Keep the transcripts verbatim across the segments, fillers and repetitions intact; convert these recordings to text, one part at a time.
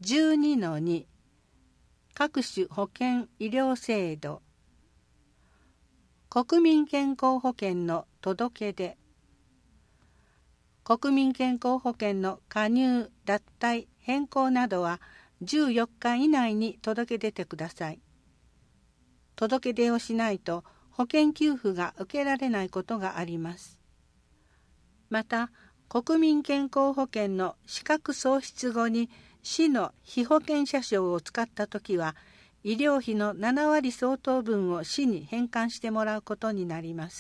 じゅうにのに 各種保険医療制度、国民健康保険の届け出、国民健康保険の加入、脱退、変更などはじゅうよっか以内に届け出てください。届け出をしないと保険給付が受けられないことがあります。また、国民健康保険の資格喪失後に市の被保険者証を使ったときは、医療費のななわり相当分を市に返還してもらうことになります。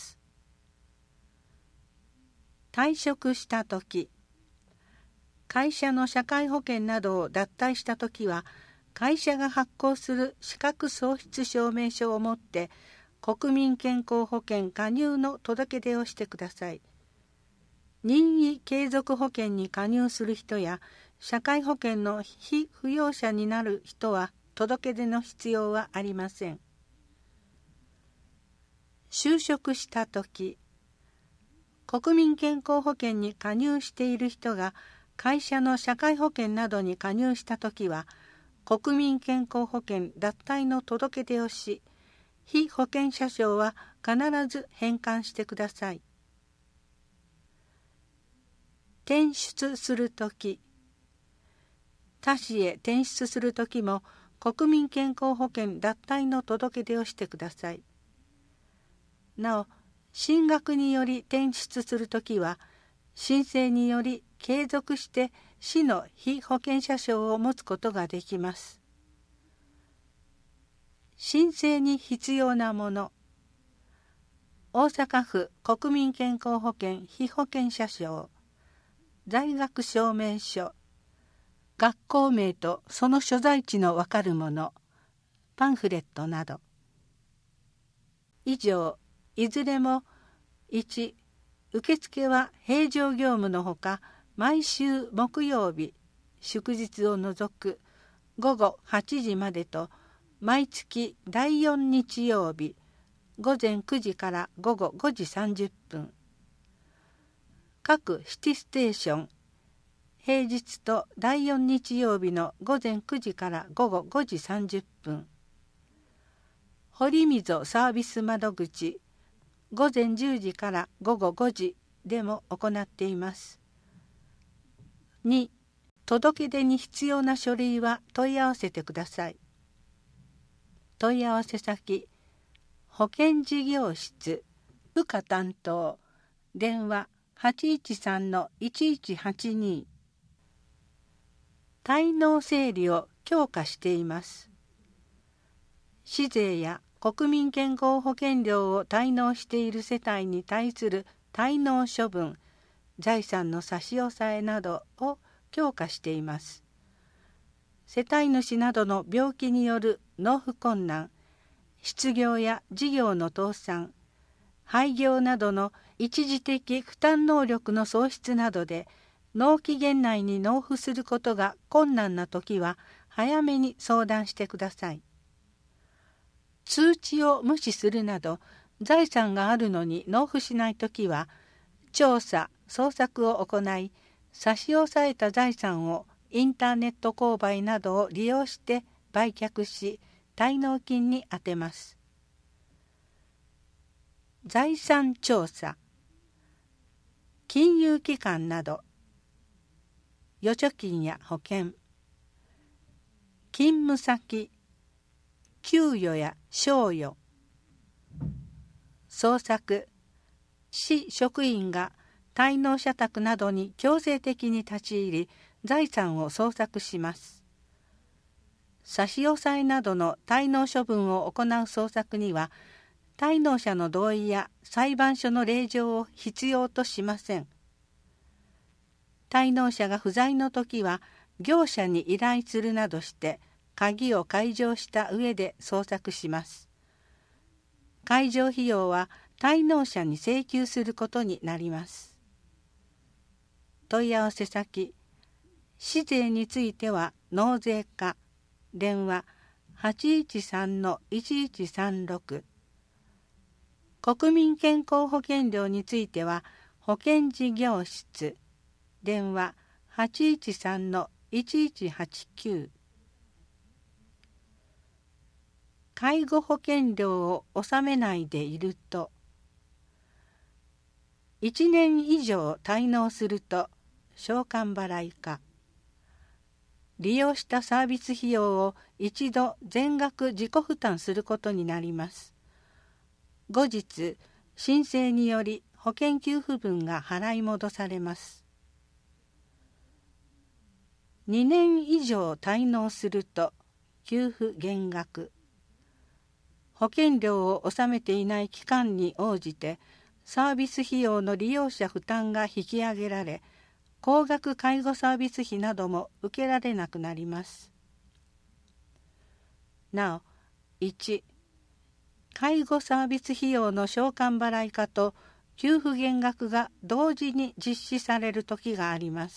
退職したとき、会社の社会保険などを脱退したときは、会社が発行する資格喪失証明書を持って国民健康保険加入の届け出をしてください。任意継続保険に加入する人や社会保険の被扶養者になる人は届け出の必要はありません。就職したとき、国民健康保険に加入している人が会社の社会保険などに加入したときは、国民健康保険脱退の届け出をし、被保険者証は必ず返還してください。転出するとき、他市へ転出するときも国民健康保険脱退の届け出をしてください。なお、進学により転出するときは、申請により継続して市の被保険者証を持つことができます。申請に必要なもの。大阪府国民健康保険被保険者証、在学証明書、学校名とその所在地のわかるもの、パンフレットなど。以上、いずれもいち、受付は平常業務のほか、毎週木曜日、祝日を除くごごはちじまでと、毎月だいよん日曜日、ごぜんくじからごごごじさんじゅっぷん。各シティステーション、平日とだいよん日曜日のごぜんくじからごごごじさんじゅっぷん。堀溝サービス窓口、ごぜんじゅうじからごごごじでも行っています。に、届け出に必要な書類は問い合わせてください。問い合わせ先、保険事業室、部下担当、電話 はちいちさんのいちいちはちに。滞納整理を強化しています。市税や国民健康保険料を滞納している世帯に対する滞納処分、財産の差し押さえなどを強化しています。世帯主などの病気による納付困難、失業や事業の倒産、廃業などの一時的負担能力の喪失などで納期限内に納付することが困難なときは早めに相談してください。通知を無視するなど財産があるのに納付しないときは調査・捜索を行い、差し押さえた財産をインターネット購買などを利用して売却し、滞納金に充てます。財産調査、金融機関など、預貯金や保険、勤務先、給与や賞与、捜索、市職員が滞納者宅などに強制的に立ち入り、財産を捜索します。差し押さえなどの滞納処分を行う捜索には、滞納者の同意や裁判所の令状を必要としません。滞納者が不在のときは、業者に依頼するなどして、鍵を解錠した上で捜索します。解錠費用は滞納者に請求することになります。問い合わせ先、市税については納税課、電話 はちいちさんのいちいちさんろく。国民健康保険料については保険事業室、電話 はちいちさんのいちいちはちきゅう。介護保険料を納めないでいると、いちねん以上滞納すると償還払いか、利用したサービス費用を一度全額自己負担することになります。後日、申請により保険給付分が払い戻されます。にねん以上滞納すると給付減額。保険料を納めていない期間に応じてサービス費用の利用者負担が引き上げられ、高額介護サービス費なども受けられなくなります。なお、いち、介護サービス費用の償還払いかと給付減額が同時に実施される時があります。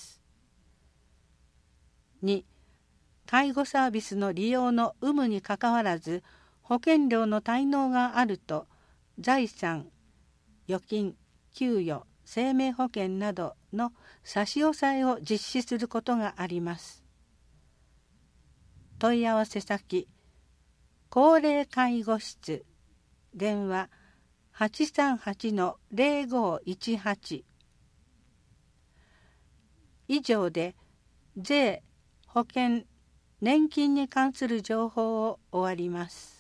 に、介護サービスの利用の有無にかかわらず保険料の滞納があると財産、預金、給与、生命保険などの差し押さえを実施することがあります。問い合わせ先、高齢介護室、電話 はちさんはちのゼロごいちはち。以上で税、保険、年金に関する情報を終わります。